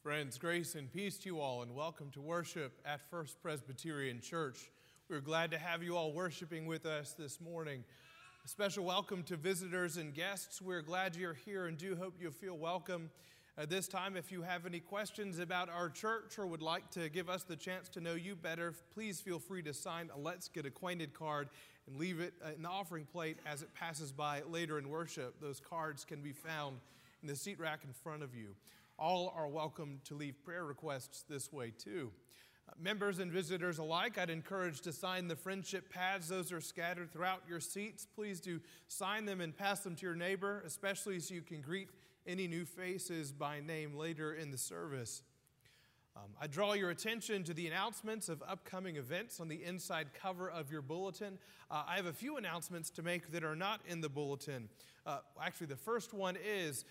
Friends, grace and peace to you all, and welcome to worship at First Presbyterian Church. We're glad to have you all worshiping with us this morning. A special welcome to visitors and guests. We're glad you're here and do hope you feel welcome. At this time, if you have any questions about our church or would like to give us the chance to know you better, please feel free to sign a Let's Get Acquainted card and leave it in the offering plate as it passes by later in worship. Those cards can be found in the seat rack in front of you. All are welcome to leave prayer requests this way too. Members and visitors alike, I'd encourage to sign the friendship pads. Those are scattered throughout your seats. Please do sign them and pass them to your neighbor, especially so you can greet any new faces by name later in the service. I draw your attention to the announcements of upcoming events on the inside cover of your bulletin. I have a few announcements to make that are not in the bulletin. Actually, the first one is,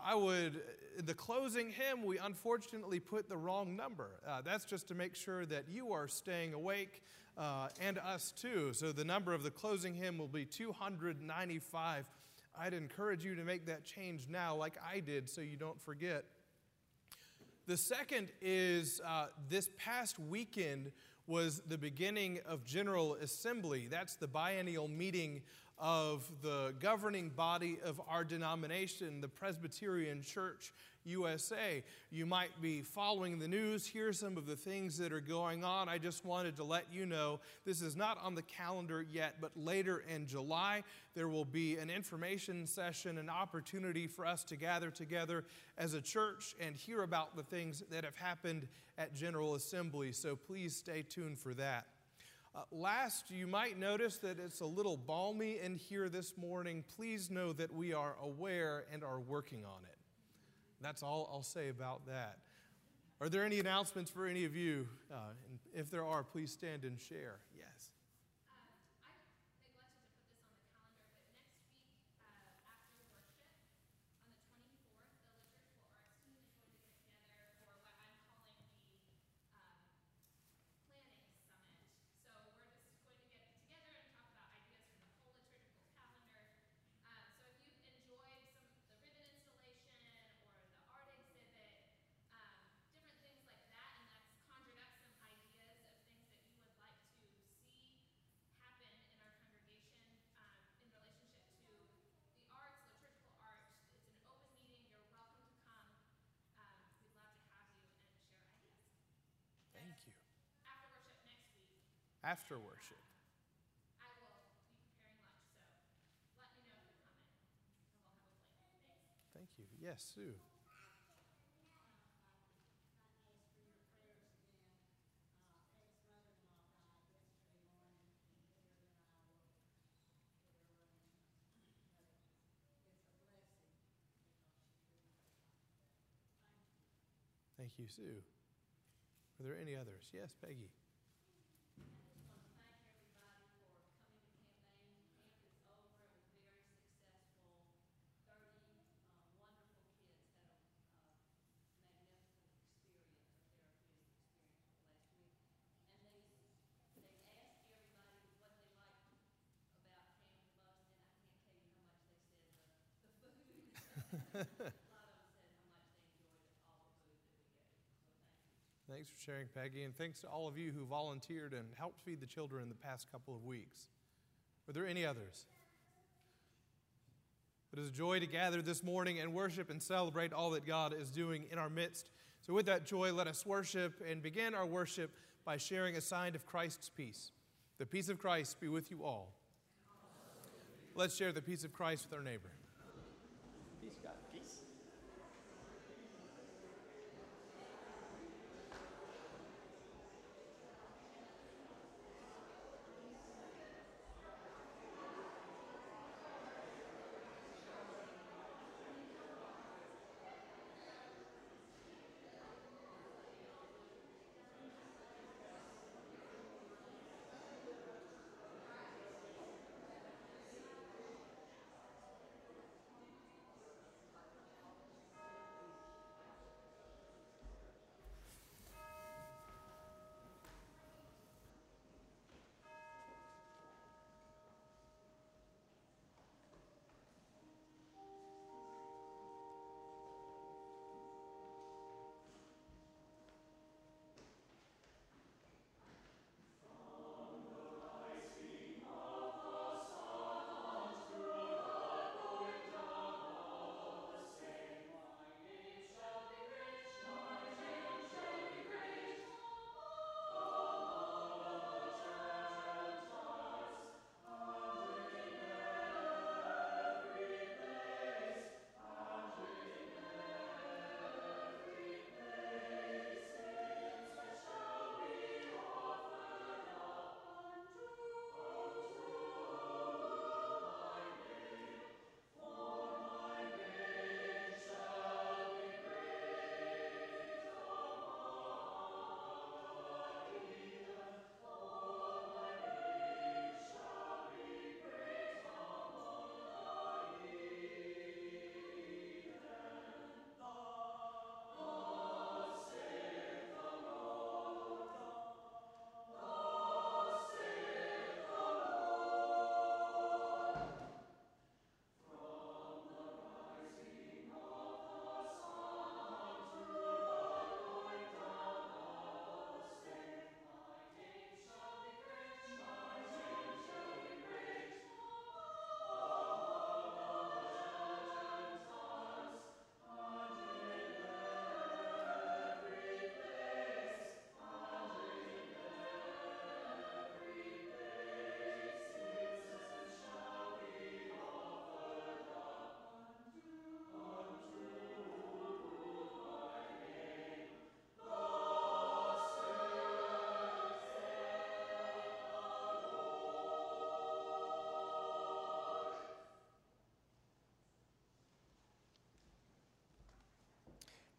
the closing hymn, we unfortunately put the wrong number. That's just to make sure that you are staying awake and us too. So the number of the closing hymn will be 295. I'd encourage you to make that change now like I did so you don't forget. The second is this past weekend was the beginning of General Assembly. That's the biennial meeting of the governing body of our denomination, the Presbyterian Church USA. You might be following the news, hear some of the things that are going on. I just wanted to let you know this is not on the calendar yet, but later in July there will be an information session, an opportunity for us to gather together as a church and hear about the things that have happened at General Assembly. So please stay tuned for that. Last, you might notice that it's a little balmy in here this morning. Please know that we are aware and are working on it. That's all I'll say about that. Are there any announcements for any of you? And if there are, please stand and share. Yes. I neglected to put this on the calendar, but next week after worship, on the 24th, the Liturgical Arts team is going to get together for what I'm calling the planning summit. So we're just going to get together and talk about ideas for the whole liturgical calendar. So if you've enjoyed some of the ribbon installation or the art exhibit, different things like that, and that's conjured up some ideas of things that you would like to see happen in our congregation in relationship to the arts, liturgical arts. It's an open meeting. You're welcome to come. We'd love to have you and share ideas. Thank you. After worship next week. After worship. I will be preparing lunch, so let me know if you're coming, and we'll have a plan. Thanks. Thank you. Yes, Sue. Thank you, Sue. Are there any others? Yes, Peggy. I just want to thank everybody for coming to campaign. Camp is over. It was very successful. 30 wonderful kids had a magnificent experience, a therapeutic experience for last week. And they asked everybody what they liked about camp the most, and I can't tell you how much they said the food. Thanks for sharing, Peggy, and thanks to all of you who volunteered and helped feed the children the past couple of weeks. Are there any others? It is a joy to gather this morning and worship and celebrate all that God is doing in our midst. So with that joy, let us worship and begin our worship by sharing a sign of Christ's peace. The peace of Christ be with you all. Let's share the peace of Christ with our neighbor. Peace, God. Peace.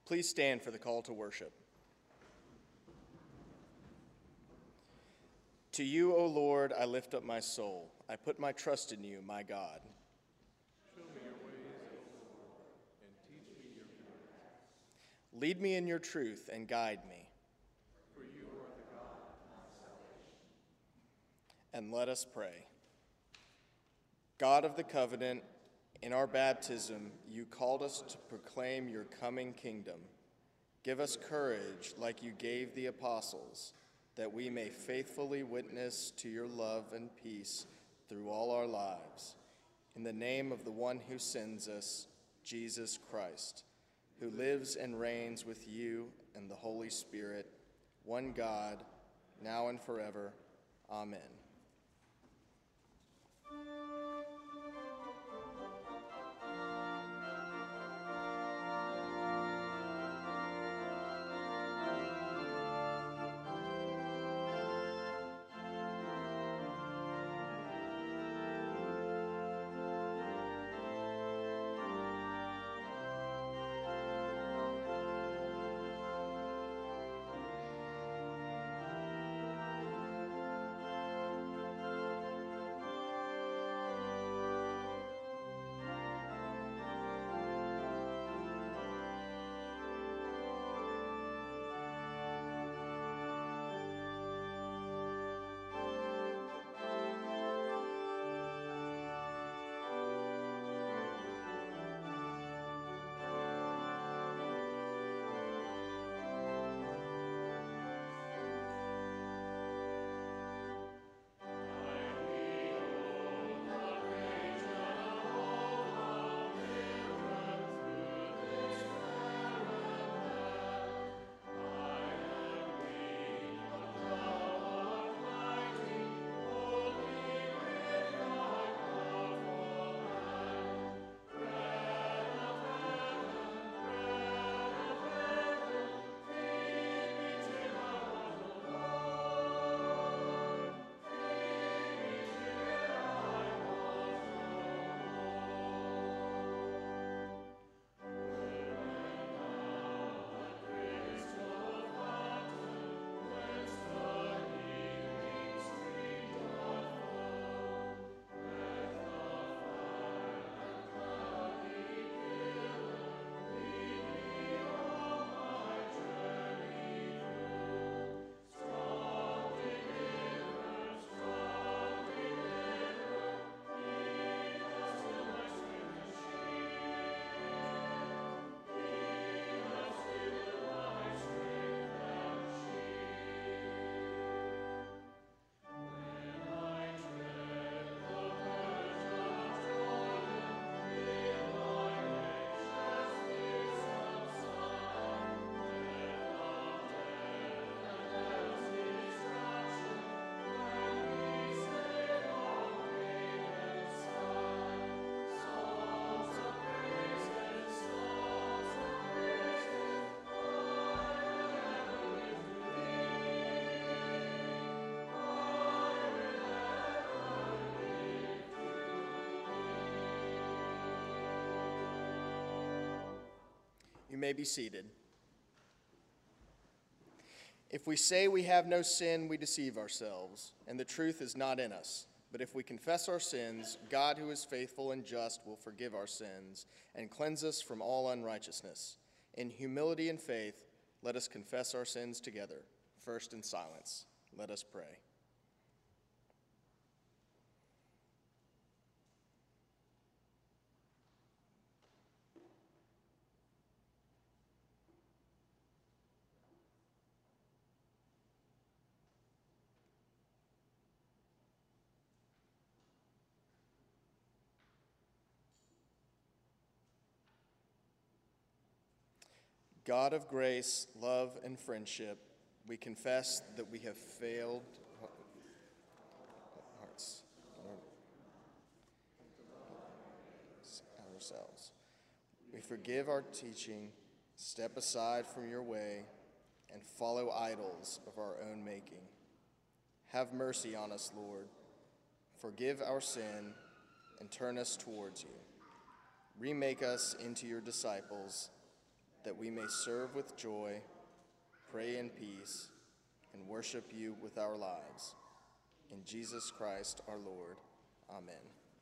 Please stand for the call to worship. To you, O Lord, I lift up my soul. I put my trust in you, my God. Show me your ways, O Lord, and teach me your paths. Lead me in your truth and guide me. For you are the God of my salvation. And let us pray. God of the covenant, in our baptism, you called us to proclaim your coming kingdom. Give us courage like you gave the apostles, that we may faithfully witness to your love and peace through all our lives. In the name of the one who sends us, Jesus Christ, who lives and reigns with you and the Holy Spirit, one God, now and forever. Amen. You may be seated. If we say we have no sin, we deceive ourselves, and the truth is not in us. But if we confess our sins, God, who is faithful and just, will forgive our sins and cleanse us from all unrighteousness. In humility and faith, let us confess our sins together. First in silence, let us pray. God of grace, love, and friendship, we confess that we have failed ourselves. We forgive our teaching, step aside from your way, and follow idols of our own making. Have mercy on us, Lord. Forgive our sin and turn us towards you. Remake us into your disciples that we may serve with joy, pray in peace, and worship you with our lives. In Jesus Christ our Lord. Amen.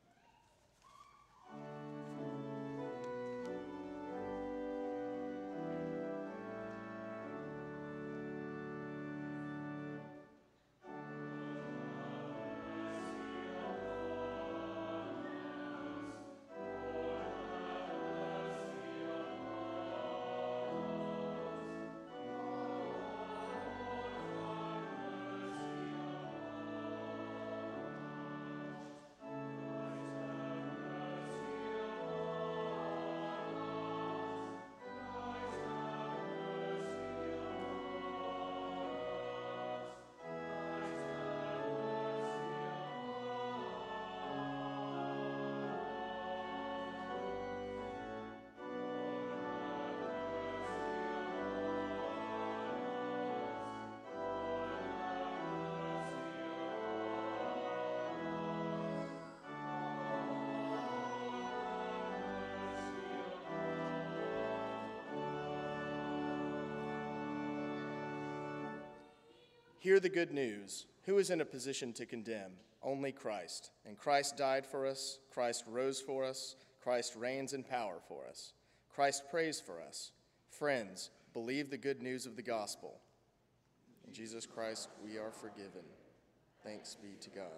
Hear the good news. Who is in a position to condemn? Only Christ. And Christ died for us. Christ rose for us. Christ reigns in power for us. Christ prays for us. Friends, believe the good news of the gospel. In Jesus Christ, we are forgiven. Thanks be to God.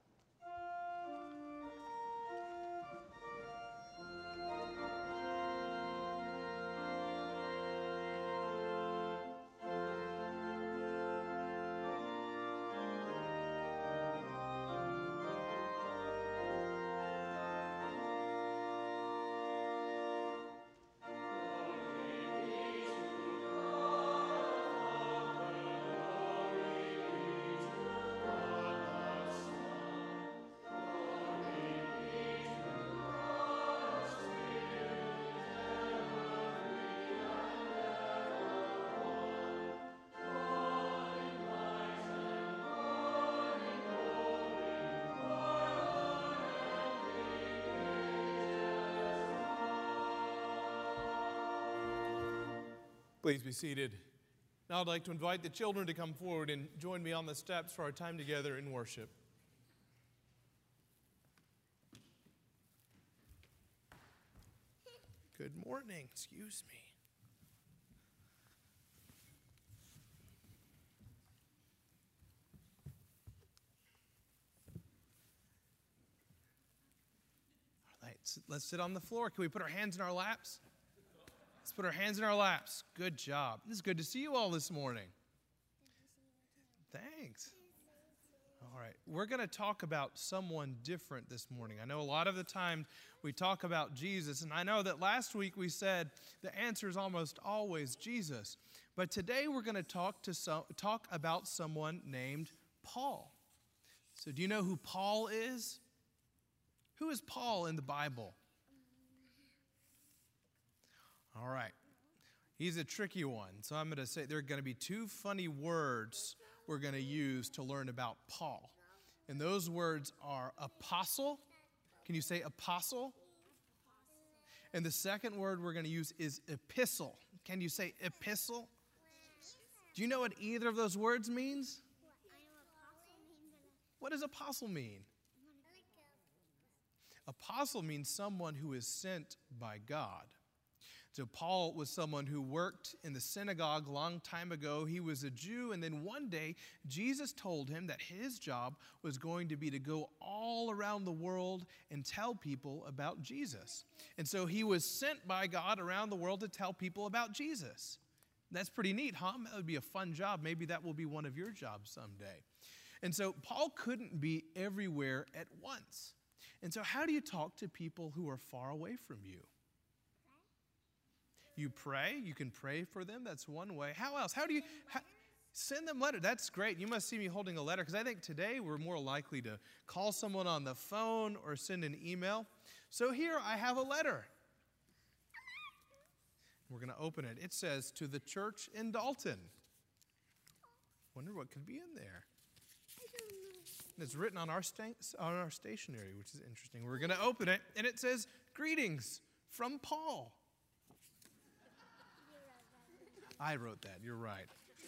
Please be seated. Now I'd like to invite the children to come forward and join me on the steps for our time together in worship. Good morning. Excuse me. All right, so let's sit on the floor. Can we put our hands in our laps? Let's put our hands in our laps. Good job. It's good to see you all this morning. Thanks. All right. We're going to talk about someone different this morning. I know a lot of the time we talk about Jesus, and I know that last week we said the answer is almost always Jesus. But today we're going to talk about someone named Paul. So do you know who Paul is? Who is Paul in the Bible? All right. He's a tricky one. So I'm going to say there are going to be two funny words we're going to use to learn about Paul. And those words are apostle. Can you say apostle? And the second word we're going to use is epistle. Can you say epistle? Do you know what either of those words means? What does apostle mean? Apostle means someone who is sent by God. So Paul was someone who worked in the synagogue a long time ago. He was a Jew, and then one day Jesus told him that his job was going to be to go all around the world and tell people about Jesus. And so he was sent by God around the world to tell people about Jesus. That's pretty neat, huh? That would be a fun job. Maybe that will be one of your jobs someday. And so Paul couldn't be everywhere at once. And so how do you talk to people who are far away from you? You pray. You can pray for them. That's one way. How else? Send them letters. That's great. You must see me holding a letter because I think today we're more likely to call someone on the phone or send an email. So here I have a letter. We're going to open it. It says, to the church in Dalton. Wonder what could be in there. And it's written on our stationery, which is interesting. We're going to open it, and it says, greetings from Paul. I wrote that. You're right.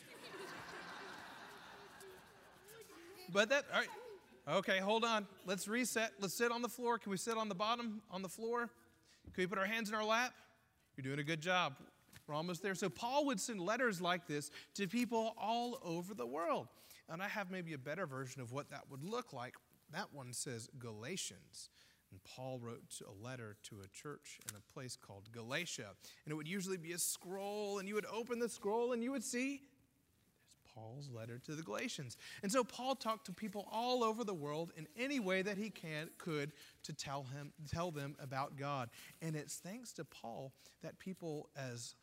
But that, all right. Okay, hold on. Let's reset. Let's sit on the floor. Can we sit on the bottom, on the floor? Can we put our hands in our lap? You're doing a good job. We're almost there. So Paul would send letters like this to people all over the world. And I have maybe a better version of what that would look like. That one says Galatians. And Paul wrote a letter to a church in a place called Galatia. And it would usually be a scroll, and you would open the scroll and you would see there's Paul's letter to the Galatians. And so Paul talked to people all over the world in any way that he could to tell them about God. And it's thanks to Paul that people as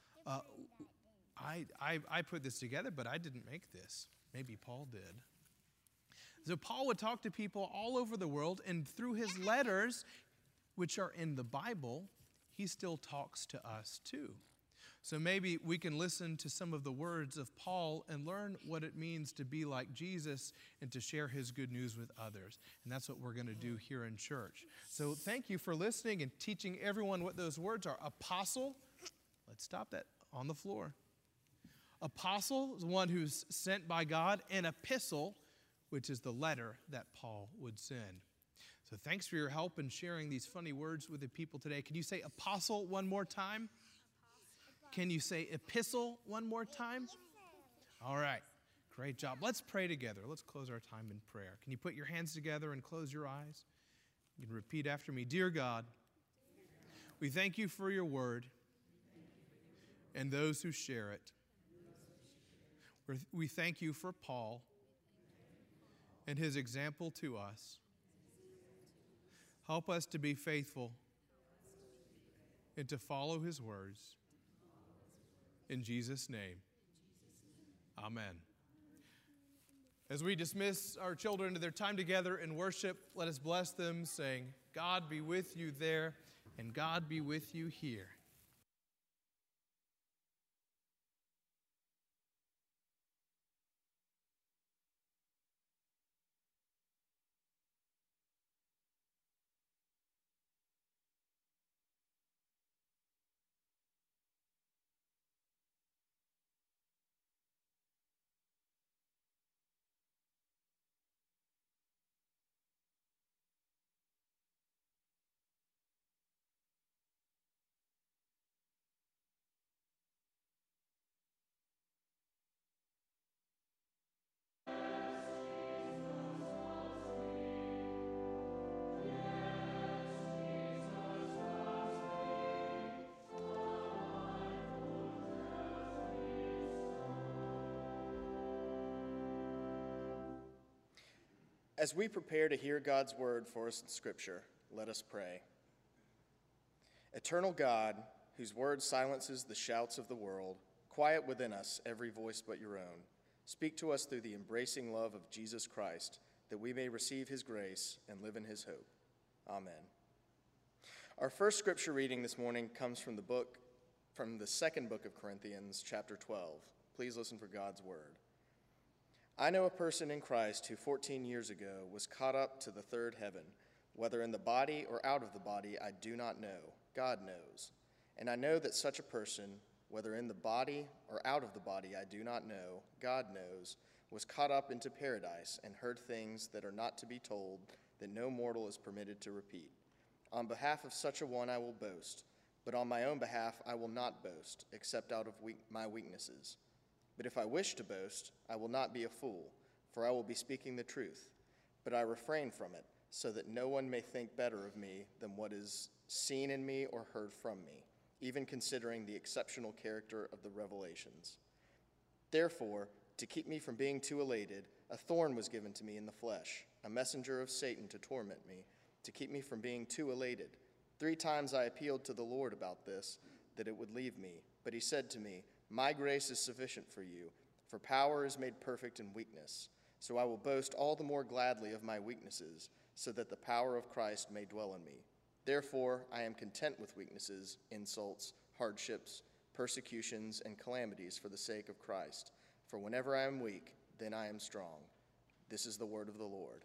I put this together, but I didn't make this. Maybe Paul did. So Paul would talk to people all over the world, and through his letters, which are in the Bible, he still talks to us too. So maybe we can listen to some of the words of Paul and learn what it means to be like Jesus and to share his good news with others. And that's what we're going to do here in church. So thank you for listening and teaching everyone what those words are. Apostle, let's stop that on the floor. Apostle is one who's sent by God, and epistle, which is the letter that Paul would send. So thanks for your help in sharing these funny words with the people today. Can you say apostle one more time? Can you say epistle one more time? All right. Great job. Let's pray together. Let's close our time in prayer. Can you put your hands together and close your eyes? You can repeat after me. Dear God, we thank you for your word and those who share it. We thank you for Paul and his example to us. Help us to be faithful and to follow his words. In Jesus' name, amen. As we dismiss our children to their time together in worship, let us bless them, saying, God be with you there, and God be with you here. As we prepare to hear God's word for us in Scripture, let us pray. Eternal God, whose word silences the shouts of the world, quiet within us every voice but your own. Speak to us through the embracing love of Jesus Christ, that we may receive his grace and live in his hope. Amen. Our first scripture reading this morning comes from the second book of Corinthians, chapter 12. Please listen for God's word. I know a person in Christ who 14 years ago was caught up to the third heaven. Whether in the body or out of the body, I do not know. God knows. And I know that such a person, whether in the body or out of the body, I do not know, God knows, was caught up into paradise and heard things that are not to be told, that no mortal is permitted to repeat. On behalf of such a one I will boast, but on my own behalf I will not boast, except out of my weaknesses. But if I wish to boast, I will not be a fool, for I will be speaking the truth. But I refrain from it, so that no one may think better of me than what is seen in me or heard from me, even considering the exceptional character of the revelations. Therefore, to keep me from being too elated, a thorn was given to me in the flesh, a messenger of Satan to torment me, to keep me from being too elated. 3 times I appealed to the Lord about this, that it would leave me. But he said to me, my grace is sufficient for you, for power is made perfect in weakness. So I will boast all the more gladly of my weaknesses, so that the power of Christ may dwell in me. Therefore, I am content with weaknesses, insults, hardships, persecutions, and calamities for the sake of Christ. For whenever I am weak, then I am strong. This is the word of the Lord.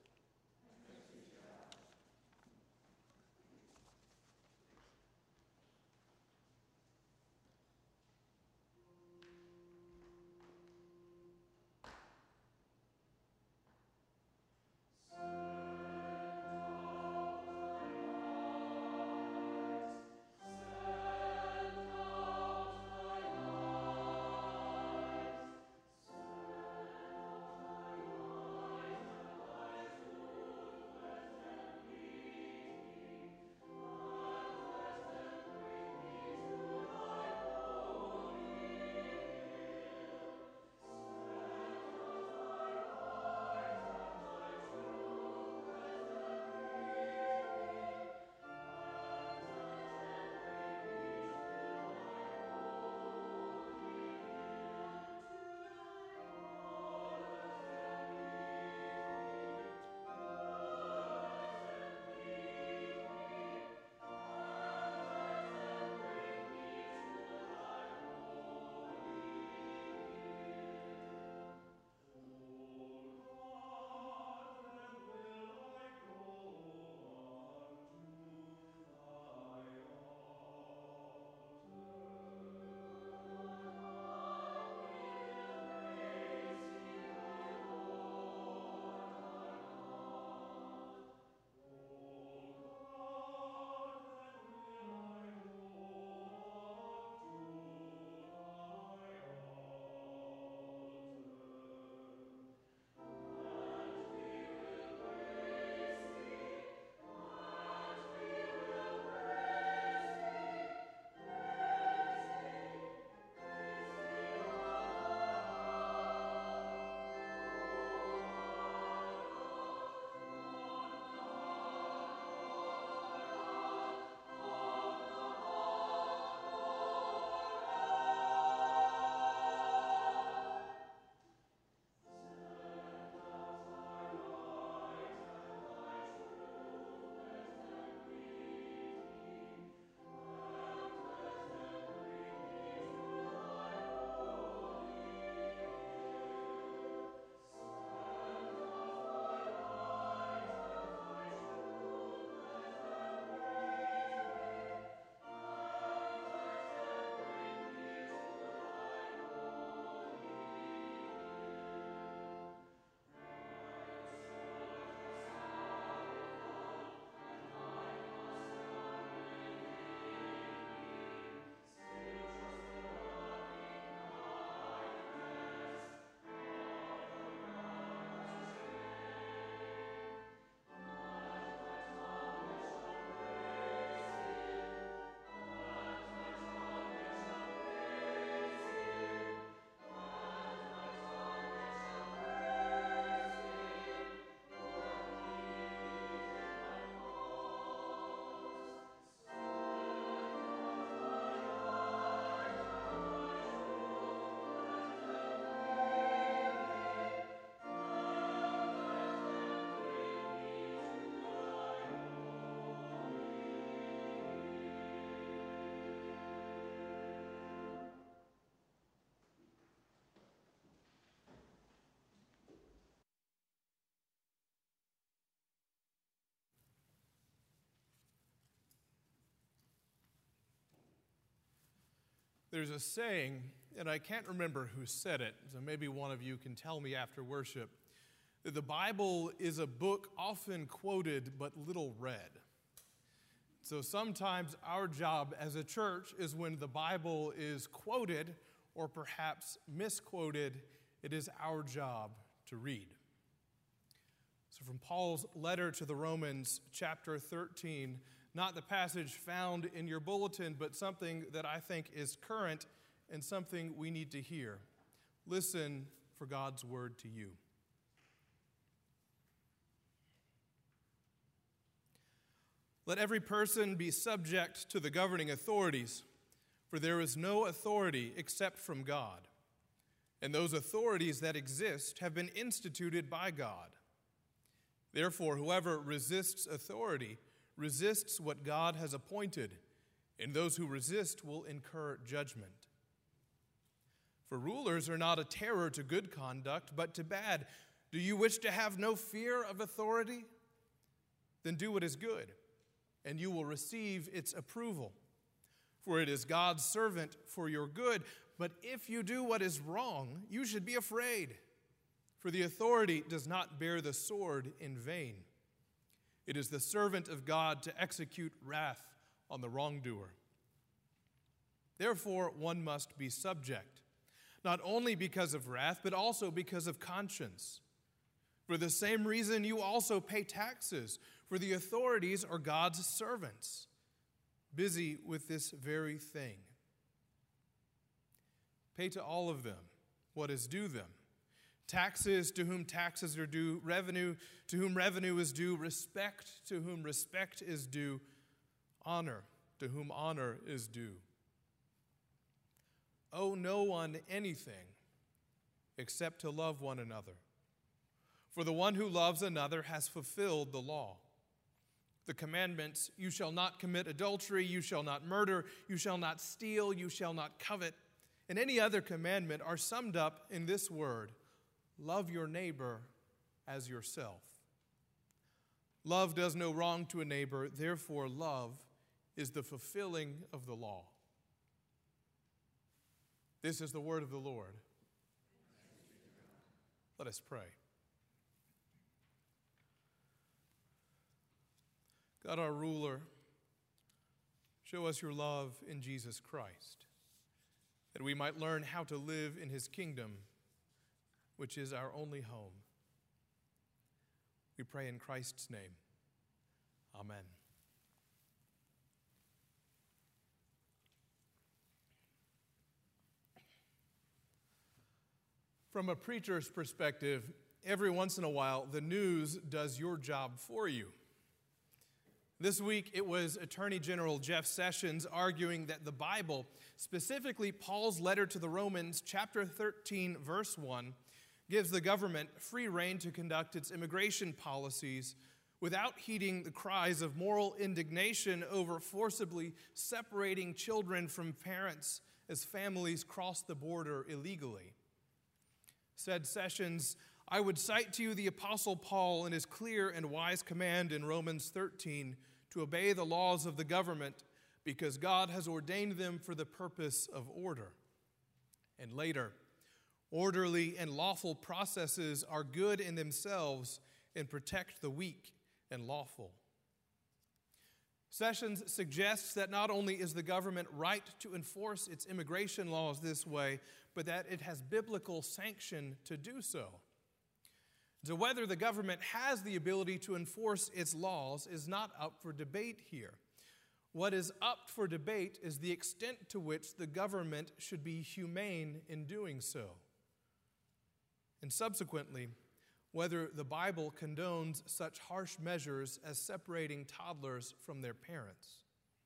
There's a saying, and I can't remember who said it, so maybe one of you can tell me after worship, that the Bible is a book often quoted but little read. So sometimes our job as a church is when the Bible is quoted or perhaps misquoted, it is our job to read. So from Paul's letter to the Romans, chapter 13, not the passage found in your bulletin, but something that I think is current and something we need to hear. Listen for God's word to you. Let every person be subject to the governing authorities, for there is no authority except from God, and those authorities that exist have been instituted by God. Therefore, whoever resists authority resists what God has appointed, and those who resist will incur judgment. For rulers are not a terror to good conduct, but to bad. Do you wish to have no fear of authority? Then do what is good, and you will receive its approval. For it is God's servant for your good. But if you do what is wrong, you should be afraid. For the authority does not bear the sword in vain. It is the servant of God to execute wrath on the wrongdoer. Therefore, one must be subject, not only because of wrath, but also because of conscience. For the same reason you also pay taxes, for the authorities are God's servants, busy with this very thing. Pay to all of them what is due them. Taxes to whom taxes are due, revenue to whom revenue is due, respect to whom respect is due, honor to whom honor is due. Owe no one anything except to love one another. For the one who loves another has fulfilled the law. The commandments, you shall not commit adultery, you shall not murder, you shall not steal, you shall not covet, and any other commandment are summed up in this word: love your neighbor as yourself. Love does no wrong to a neighbor, therefore love is the fulfilling of the law. This is the word of the Lord. Let us pray. God, our ruler, show us your love in Jesus Christ, that we might learn how to live in his kingdom, which is our only home. We pray in Christ's name. Amen. From a preacher's perspective, every once in a while, the news does your job for you. This week, it was Attorney General Jeff Sessions arguing that the Bible, specifically Paul's letter to the Romans, chapter 13, verse 1, gives the government free rein to conduct its immigration policies without heeding the cries of moral indignation over forcibly separating children from parents as families cross the border illegally. Said Sessions, I would cite to you the Apostle Paul and his clear and wise command in Romans 13 to obey the laws of the government because God has ordained them for the purpose of order. And later, orderly and lawful processes are good in themselves and protect the weak and lawful. Sessions suggests that not only is the government right to enforce its immigration laws this way, but that it has biblical sanction to do so. So whether the government has the ability to enforce its laws is not up for debate here. What is up for debate is the extent to which the government should be humane in doing so. And subsequently, whether the Bible condones such harsh measures as separating toddlers from their parents.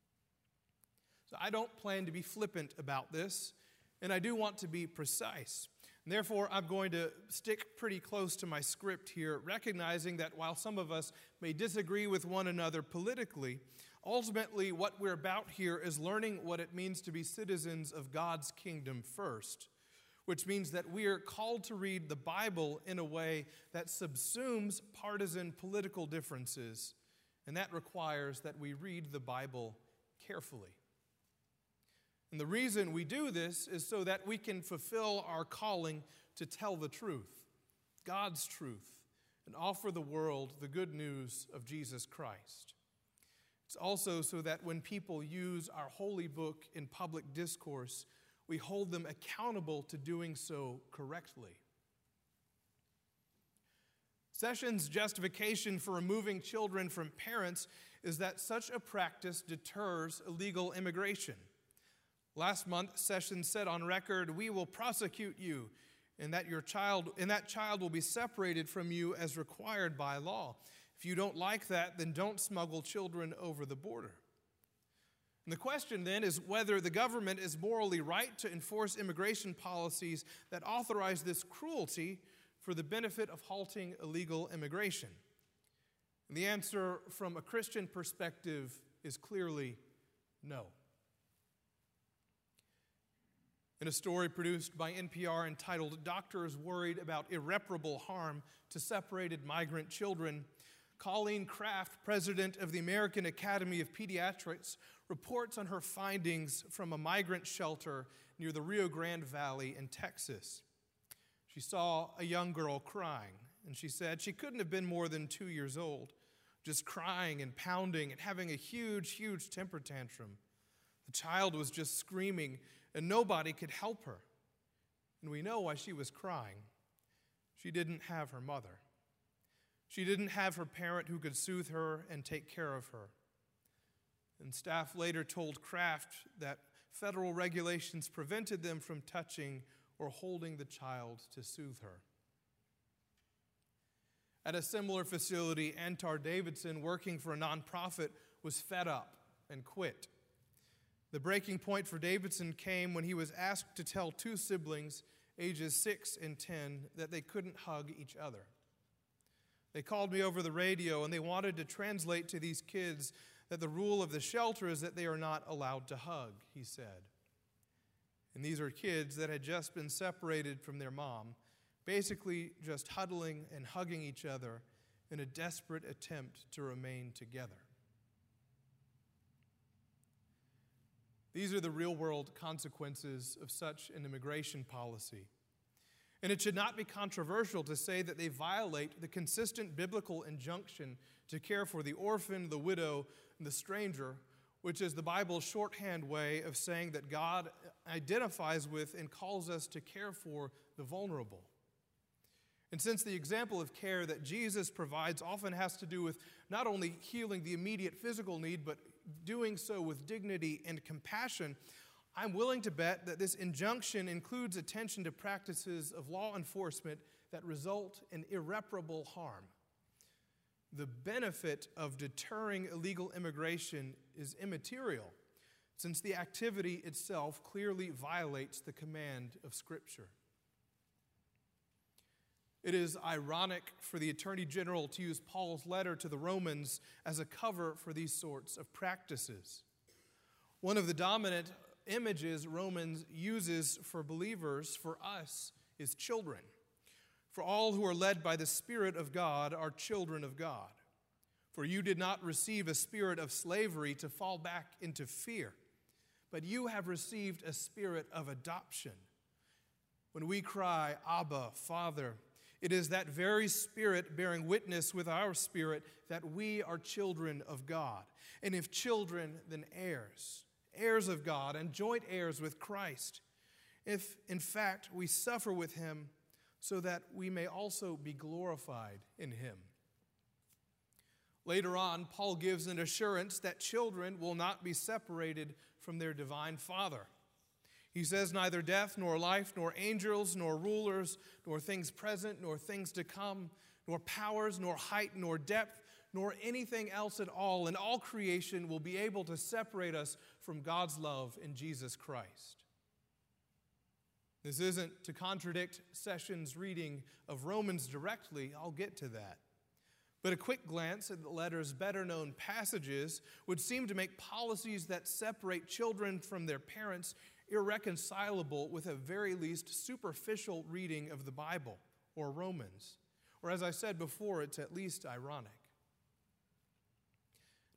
So I don't plan to be flippant about this, and I do want to be precise. And therefore, I'm going to stick pretty close to my script here, recognizing that while some of us may disagree with one another politically, ultimately what we're about here is learning what it means to be citizens of God's kingdom first, which means that we are called to read the Bible in a way that subsumes partisan political differences, and that requires that we read the Bible carefully. And the reason we do this is so that we can fulfill our calling to tell the truth, God's truth, and offer the world the good news of Jesus Christ. It's also so that when people use our holy book in public discourse, we hold them accountable to doing so correctly. Sessions' justification for removing children from parents is that such a practice deters illegal immigration. Last month, Sessions said on record, "We will prosecute you, and that child will be separated from you as required by law. If you don't like that, then don't smuggle children over the border." And the question then is whether the government is morally right to enforce immigration policies that authorize this cruelty for the benefit of halting illegal immigration. And the answer from a Christian perspective is clearly no. In a story produced by NPR entitled "Doctors Worried About Irreparable Harm to Separated Migrant Children," Colleen Kraft, president of the American Academy of Pediatrics, reports on her findings from a migrant shelter near the Rio Grande Valley in Texas. She saw a young girl crying, and she said she couldn't have been more than 2 years old, just crying and pounding and having a huge, huge temper tantrum. The child was just screaming, and nobody could help her. And we know why she was crying. She didn't have her mother. She didn't have her parent who could soothe her and take care of her. And staff later told Kraft that federal regulations prevented them from touching or holding the child to soothe her. At a similar facility, Antar Davidson, working for a nonprofit, was fed up and quit. The breaking point for Davidson came when he was asked to tell 2 siblings, ages 6 and 10, that they couldn't hug each other. They called me over the radio and they wanted to translate to these kids that the rule of the shelter is that they are not allowed to hug, he said. And these are kids that had just been separated from their mom, basically just huddling and hugging each other in a desperate attempt to remain together. These are the real-world consequences of such an immigration policy. And it should not be controversial to say that they violate the consistent biblical injunction to care for the orphan, the widow, and the stranger, which is the Bible's shorthand way of saying that God identifies with and calls us to care for the vulnerable. And since the example of care that Jesus provides often has to do with not only healing the immediate physical need, but doing so with dignity and compassion, I'm willing to bet that this injunction includes attention to practices of law enforcement that result in irreparable harm. The benefit of deterring illegal immigration is immaterial, since the activity itself clearly violates the command of Scripture. It is ironic for the Attorney General to use Paul's letter to the Romans as a cover for these sorts of practices. One of the dominant images Romans uses for believers, for us, is children. For all who are led by the Spirit of God are children of God. For you did not receive a spirit of slavery to fall back into fear, but you have received a spirit of adoption. When we cry, Abba, Father, it is that very Spirit bearing witness with our spirit that we are children of God. And if children, then heirs, heirs of God and joint heirs with Christ. If, in fact, we suffer with him, so that we may also be glorified in him. Later on, Paul gives an assurance that children will not be separated from their divine Father. He says, neither death, nor life, nor angels, nor rulers, nor things present, nor things to come, nor powers, nor height, nor depth, nor anything else at all in all creation will be able to separate us from God's love in Jesus Christ. This isn't to contradict Sessions' reading of Romans directly. I'll get to that. But a quick glance at the letter's better-known passages would seem to make policies that separate children from their parents irreconcilable with a very least superficial reading of the Bible or Romans. Or as I said before, it's at least ironic.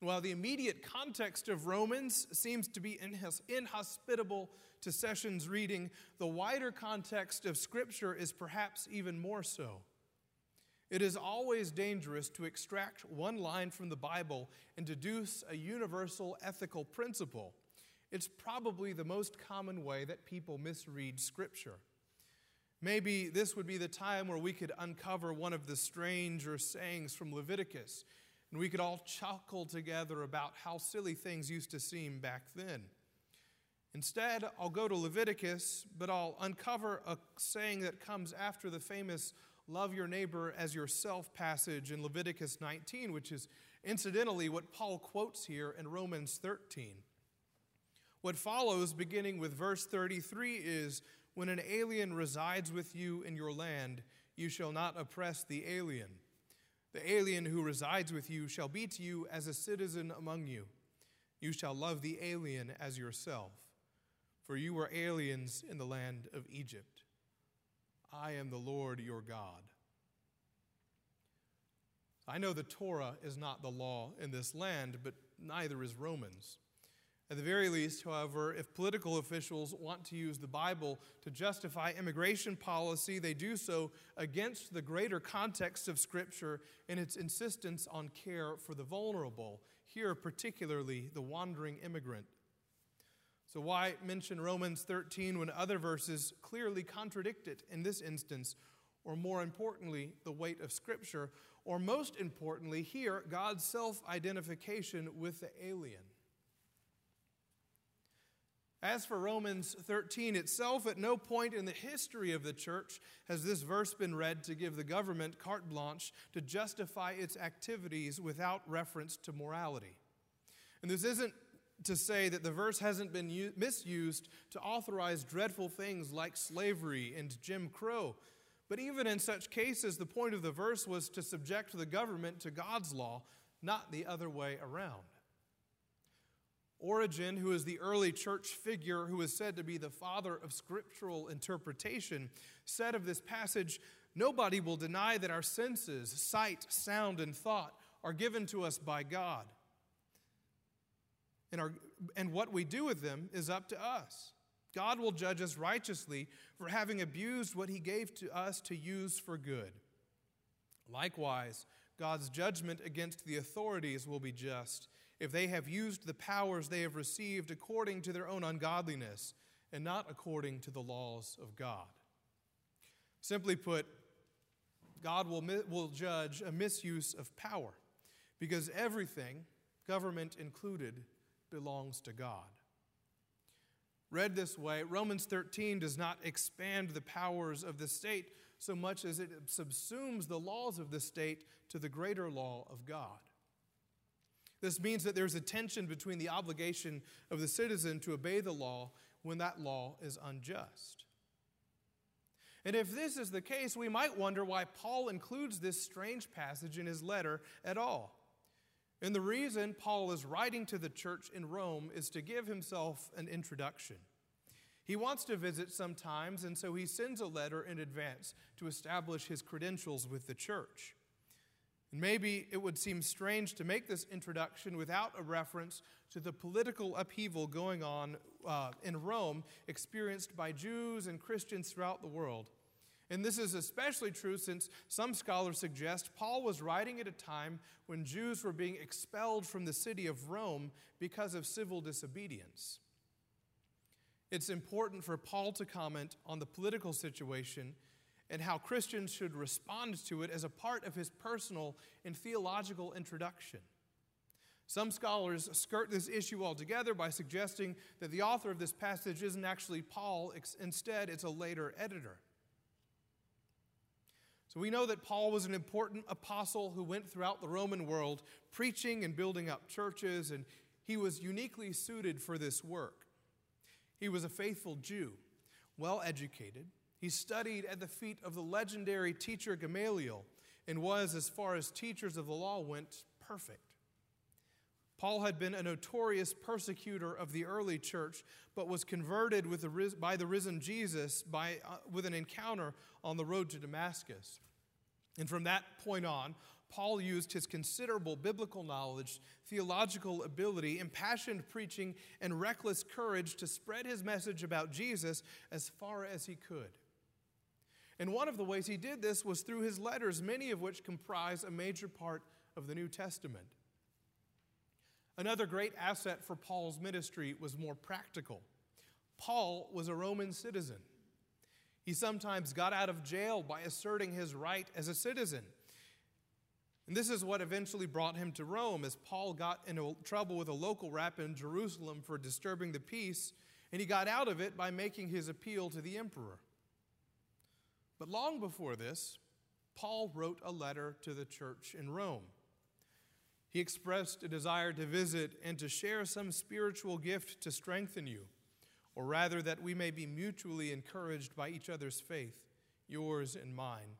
While the immediate context of Romans seems to be inhospitable to sessions reading, the wider context of Scripture is perhaps even more so. It is always dangerous to extract one line from the Bible and deduce a universal ethical principle. It's probably the most common way that people misread Scripture. Maybe this would be the time where we could uncover one of the stranger sayings from Leviticus, and we could all chuckle together about how silly things used to seem back then. Instead, I'll go to Leviticus, but I'll uncover a saying that comes after the famous love your neighbor as yourself passage in Leviticus 19, which is incidentally what Paul quotes here in Romans 13. What follows, beginning with verse 33, is, when an alien resides with you in your land, you shall not oppress the alien. The alien who resides with you shall be to you as a citizen among you. You shall love the alien as yourself, for you were aliens in the land of Egypt. I am the Lord your God. I know the Torah is not the law in this land, but neither is Romans. At the very least, however, if political officials want to use the Bible to justify immigration policy, they do so against the greater context of Scripture and its insistence on care for the vulnerable, here particularly the wandering immigrant. So why mention Romans 13 when other verses clearly contradict it in this instance, or more importantly, the weight of Scripture, or most importantly, here, God's self-identification with the alien? As for Romans 13 itself, at no point in the history of the church has this verse been read to give the government carte blanche to justify its activities without reference to morality. And this isn't to say that the verse hasn't been misused to authorize dreadful things like slavery and Jim Crow. But even in such cases, the point of the verse was to subject the government to God's law, not the other way around. Origen, who is the early church figure who is said to be the father of scriptural interpretation, said of this passage, "Nobody will deny that our senses, sight, sound, and thought, are given to us by God. And what we do with them is up to us. God will judge us righteously for having abused what he gave to us to use for good. Likewise, God's judgment against the authorities will be just if they have used the powers they have received according to their own ungodliness and not according to the laws of God." Simply put, God will judge a misuse of power because everything, government included, belongs to God. Read this way, Romans 13 does not expand the powers of the state so much as it subsumes the laws of the state to the greater law of God. This means that there's a tension between the obligation of the citizen to obey the law when that law is unjust. And if this is the case, we might wonder why Paul includes this strange passage in his letter at all. And the reason Paul is writing to the church in Rome is to give himself an introduction. He wants to visit sometimes, and so he sends a letter in advance to establish his credentials with the church. And maybe it would seem strange to make this introduction without a reference to the political upheaval going on in Rome, experienced by Jews and Christians throughout the world. And this is especially true since some scholars suggest Paul was writing at a time when Jews were being expelled from the city of Rome because of civil disobedience. It's important for Paul to comment on the political situation and how Christians should respond to it as a part of his personal and theological introduction. Some scholars skirt this issue altogether by suggesting that the author of this passage isn't actually Paul, instead it's a later editor. So we know that Paul was an important apostle who went throughout the Roman world preaching and building up churches, and he was uniquely suited for this work. He was a faithful Jew, well educated. He studied at the feet of the legendary teacher Gamaliel and was, as far as teachers of the law went, perfect. Paul had been a notorious persecutor of the early church, but was converted by the risen Jesus with an encounter on the road to Damascus. And from that point on, Paul used his considerable biblical knowledge, theological ability, impassioned preaching, and reckless courage to spread his message about Jesus as far as he could. And one of the ways he did this was through his letters, many of which comprise a major part of the New Testament. Another great asset for Paul's ministry was more practical. Paul was a Roman citizen. He sometimes got out of jail by asserting his right as a citizen. And this is what eventually brought him to Rome, as Paul got into trouble with a local rap in Jerusalem for disturbing the peace, and he got out of it by making his appeal to the emperor. But long before this, Paul wrote a letter to the church in Rome. He expressed a desire to visit and to share some spiritual gift to strengthen you, or rather that we may be mutually encouraged by each other's faith, yours and mine.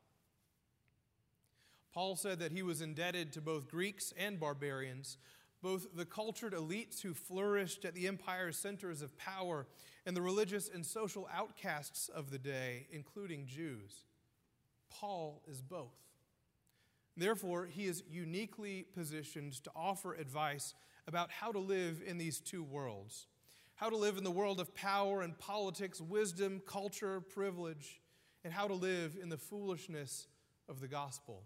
Paul said that he was indebted to both Greeks and barbarians, both the cultured elites who flourished at the empire's centers of power and the religious and social outcasts of the day, including Jews. Paul is both. Therefore, he is uniquely positioned to offer advice about how to live in these two worlds, how to live in the world of power and politics, wisdom, culture, privilege, and how to live in the foolishness of the gospel.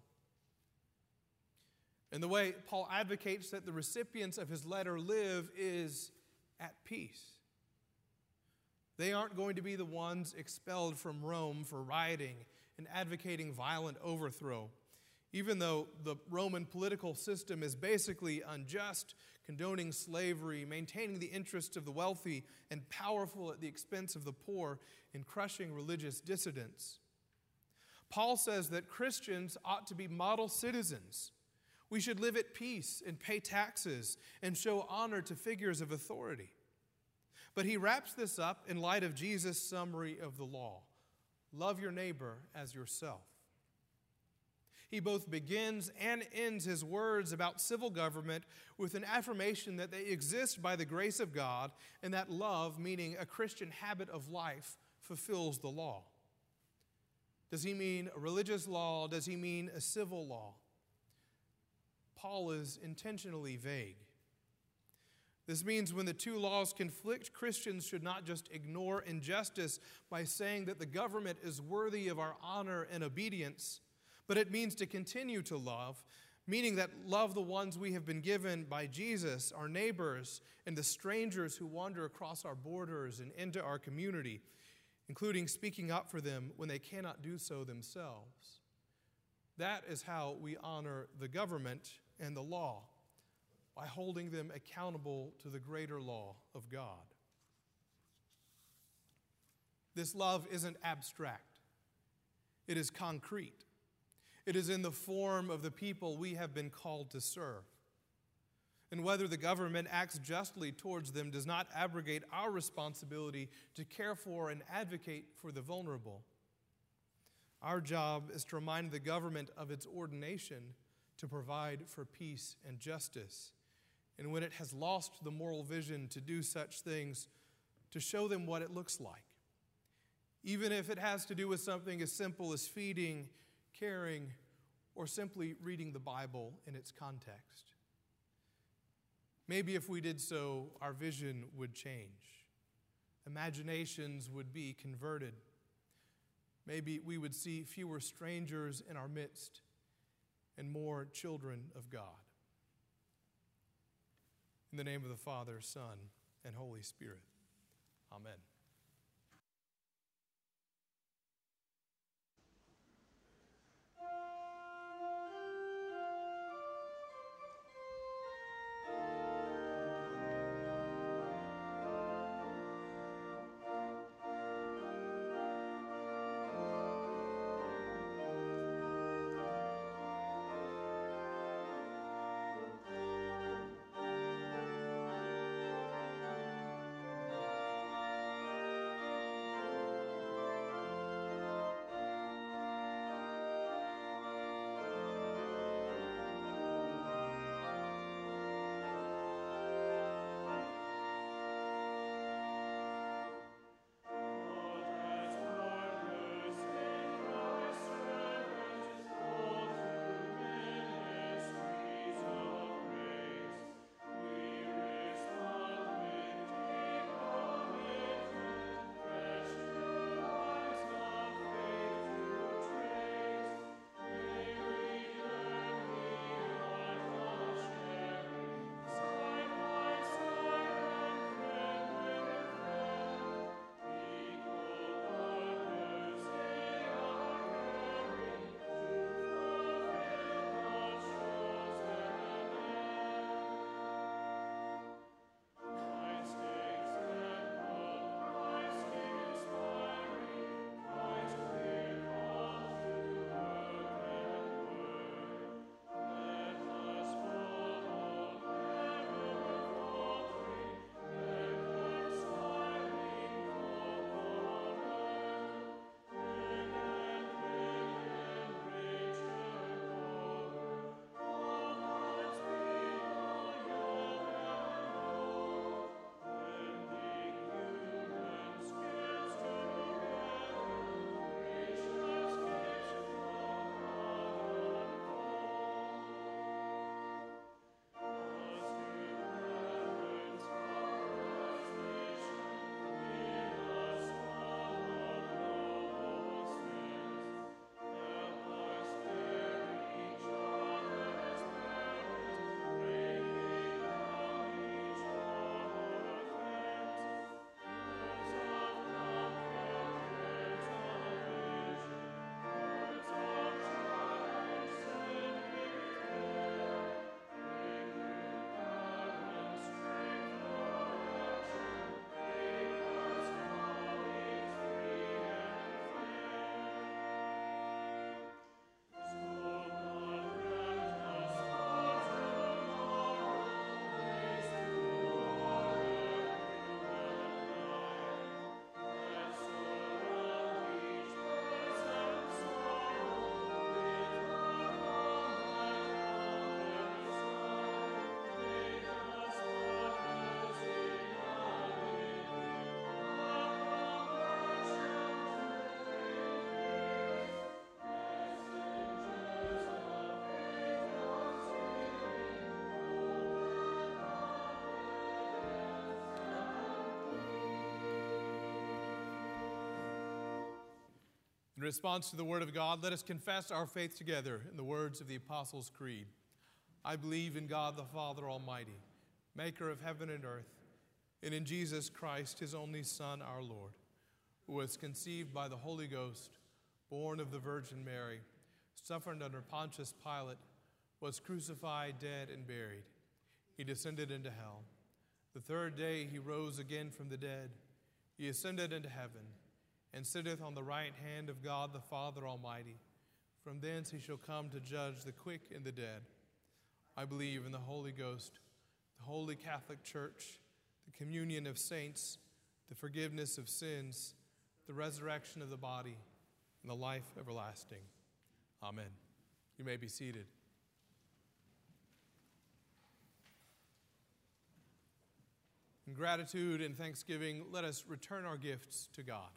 And the way Paul advocates that the recipients of his letter live is at peace. They aren't going to be the ones expelled from Rome for rioting and advocating violent overthrow, even though the Roman political system is basically unjust, condoning slavery, maintaining the interests of the wealthy and powerful at the expense of the poor, and crushing religious dissidents. Paul says that Christians ought to be model citizens. We should live at peace and pay taxes and show honor to figures of authority. But he wraps this up in light of Jesus' summary of the law. Love your neighbor as yourself. He both begins and ends his words about civil government with an affirmation that they exist by the grace of God and that love, meaning a Christian habit of life, fulfills the law. Does he mean a religious law? Does he mean a civil law? Paul is intentionally vague. This means when the two laws conflict, Christians should not just ignore injustice by saying that the government is worthy of our honor and obedience, but it means to continue to love, meaning that love the ones we have been given by Jesus, our neighbors, and the strangers who wander across our borders and into our community, including speaking up for them when they cannot do so themselves. That is how we honor the government and the law, by holding them accountable to the greater law of God. This love isn't abstract. It is concrete. It is in the form of the people we have been called to serve. And whether the government acts justly towards them does not abrogate our responsibility to care for and advocate for the vulnerable. Our job is to remind the government of its ordination to provide for peace and justice. And when it has lost the moral vision to do such things, to show them what it looks like, even if it has to do with something as simple as feeding, caring, or simply reading the Bible in its context. Maybe if we did so, our vision would change. Imaginations would be converted. Maybe we would see fewer strangers in our midst and more children of God. In the name of the Father, Son, and Holy Spirit. Amen. In response to the Word of God, let us confess our faith together in the words of the Apostles' Creed. I believe in God the Father Almighty, maker of heaven and earth, and in Jesus Christ, his only Son, our Lord, who was conceived by the Holy Ghost, born of the Virgin Mary, suffered under Pontius Pilate, was crucified, dead, and buried. He descended into hell. The third day he rose again from the dead. He ascended into heaven, and sitteth on the right hand of God the Father Almighty. From thence he shall come to judge the quick and the dead. I believe in the Holy Ghost, the Holy Catholic Church, the communion of saints, the forgiveness of sins, the resurrection of the body, and the life everlasting. Amen. You may be seated. In gratitude and thanksgiving, let us return our gifts to God.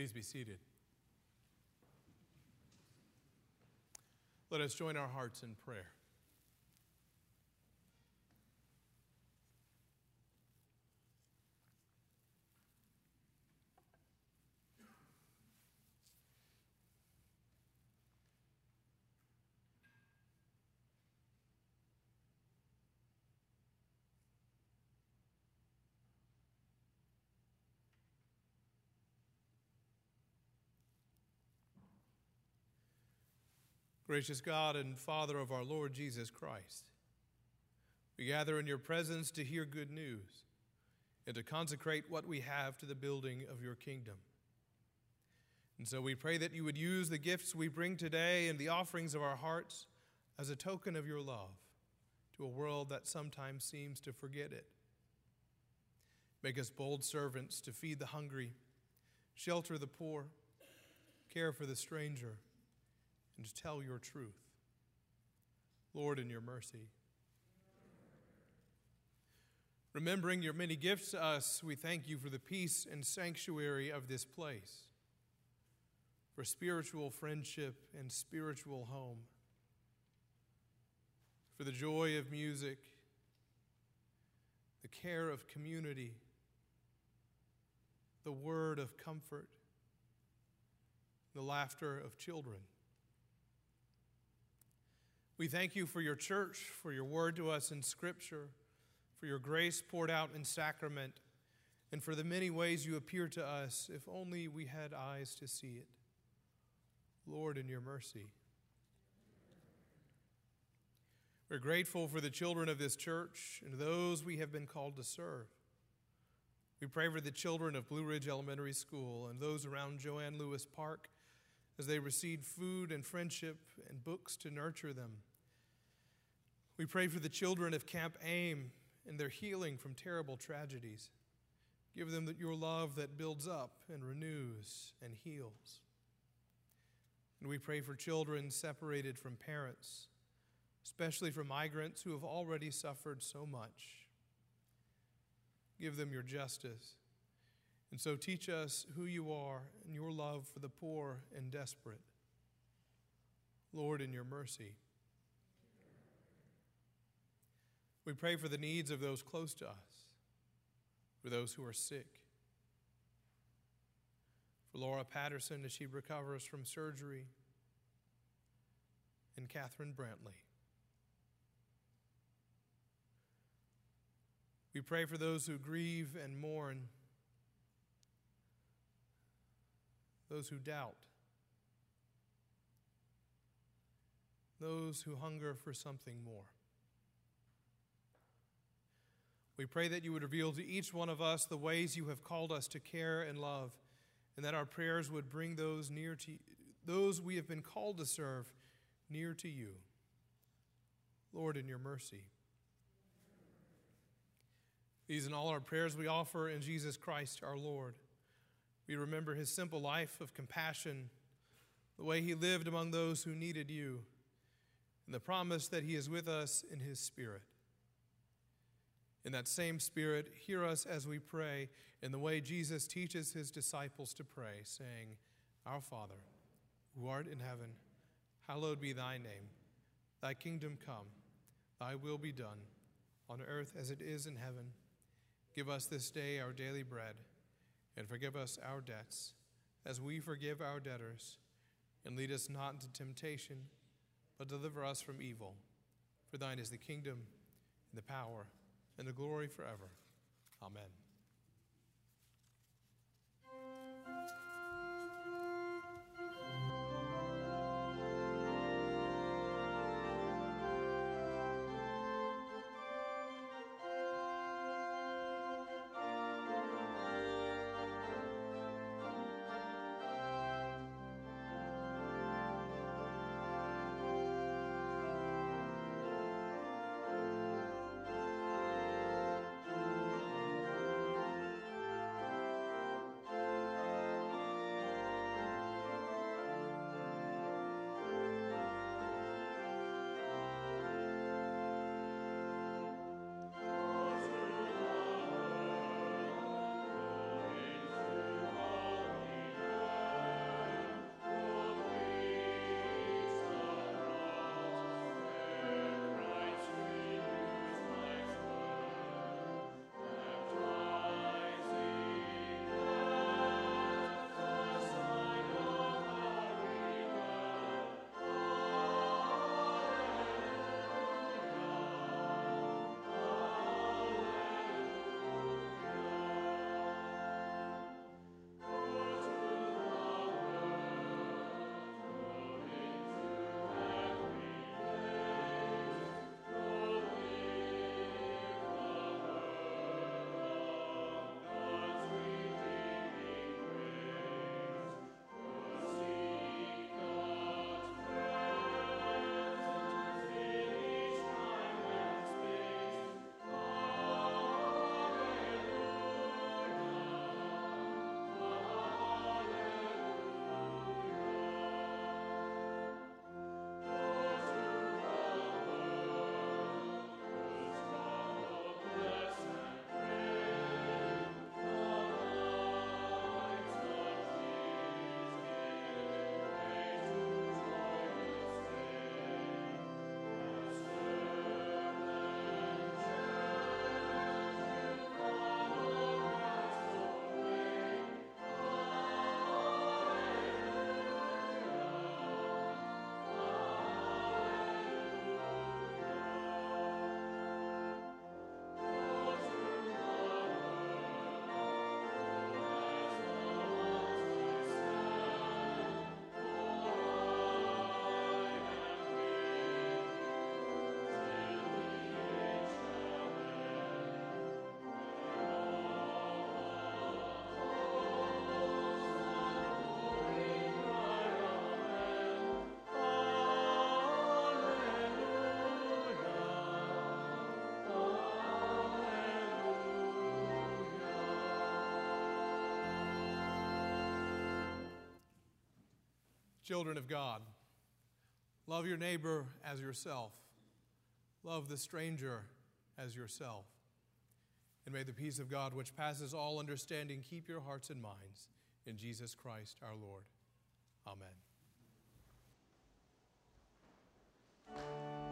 Please be seated. Let us join our hearts in prayer. Gracious God and Father of our Lord Jesus Christ, we gather in your presence to hear good news and to consecrate what we have to the building of your kingdom. And so we pray that you would use the gifts we bring today and the offerings of our hearts as a token of your love to a world that sometimes seems to forget it. Make us bold servants to feed the hungry, shelter the poor, care for the stranger, and to tell your truth. Lord, in your mercy. Remembering your many gifts to us, we thank you for the peace and sanctuary of this place, for spiritual friendship and spiritual home, for the joy of music, the care of community, the word of comfort, the laughter of children. We thank you for your church, for your word to us in Scripture, for your grace poured out in sacrament, and for the many ways you appear to us, if only we had eyes to see it. Lord, in your mercy. We're grateful for the children of this church and those we have been called to serve. We pray for the children of Blue Ridge Elementary School and those around Joanne Lewis Park as they receive food and friendship and books to nurture them. We pray for the children of Camp AIM and their healing from terrible tragedies. Give them your love that builds up and renews and heals. And we pray for children separated from parents, especially for migrants who have already suffered so much. Give them your justice. And so teach us who you are and your love for the poor and desperate. Lord, in your mercy. We pray for the needs of those close to us, for those who are sick, for Laura Patterson as she recovers from surgery, and Catherine Brantley. We pray for those who grieve and mourn, those who doubt, those who hunger for something more. We pray that you would reveal to each one of us the ways you have called us to care and love, and that our prayers would bring those those we have been called to serve near to you. Lord, in your mercy. These and all our prayers we offer in Jesus Christ our Lord. We remember his simple life of compassion, the way he lived among those who needed you, and the promise that he is with us in his Spirit. In that same Spirit, hear us as we pray in the way Jesus teaches his disciples to pray, saying, Our Father, who art in heaven, hallowed be thy name. Thy kingdom come, thy will be done, on earth as it is in heaven. Give us this day our daily bread, and forgive us our debts, as we forgive our debtors. And lead us not into temptation, but deliver us from evil. For thine is the kingdom, and the power, and the glory forever. Amen. Children of God, love your neighbor as yourself. Love the stranger as yourself. And may the peace of God, which passes all understanding, keep your hearts and minds in Jesus Christ our Lord. Amen.